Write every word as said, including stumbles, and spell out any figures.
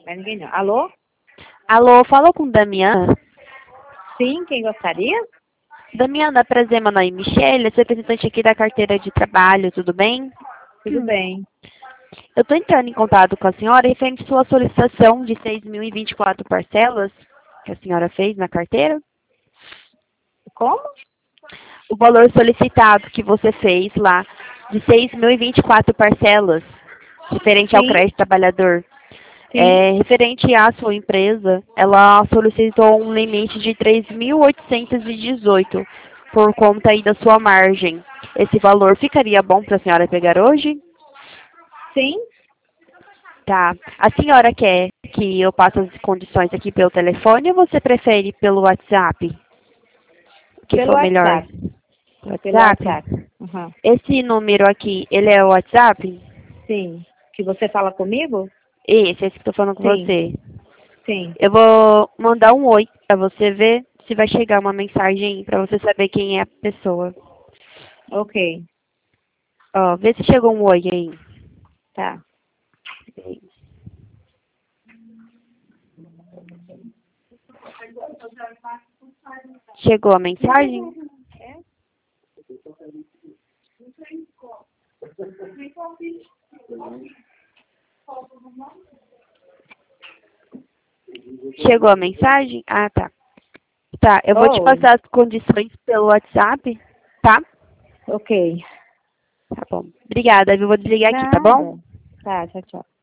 Mas ninguém não. Alô? Alô, fala com Damiana. Sim, quem gostaria? Damiana, prazer, meu nome é Michelle, eu sou representante aqui da carteira de trabalho, tudo bem? Tudo bem. Eu estou entrando em contato com a senhora referente à sua solicitação de seis mil e vinte e quatro parcelas que a senhora fez na carteira. Como? O valor solicitado que você fez lá de seis mil e vinte e quatro parcelas, referente ao Sim, crédito trabalhador. sim. É, referente à sua empresa, ela solicitou um limite de três mil oitocentos e dezoito por conta aí da sua margem. Esse valor ficaria bom para a senhora pegar hoje? Sim, Tá. A senhora quer que eu passe as condições aqui pelo telefone ou você prefere pelo WhatsApp? O que pelo for melhor? WhatsApp. Pelo WhatsApp? WhatsApp. Uhum. Esse número aqui, ele é o WhatsApp? Sim. Que você fala comigo? Esse, esse que estou falando com Sim, você. sim. Eu vou mandar um oi para você ver se vai chegar uma mensagem para você saber quem é a pessoa. Ok, Ó, vê se chegou um oi aí. tá. Chegou a mensagem? Chegou a mensagem? Ah, tá. Tá, eu vou te Oi, passar as condições pelo WhatsApp, tá? ok. Tá bom. Obrigada, viu? Vou desligar aqui, tá bom? Nada. Tá, tchau, tchau.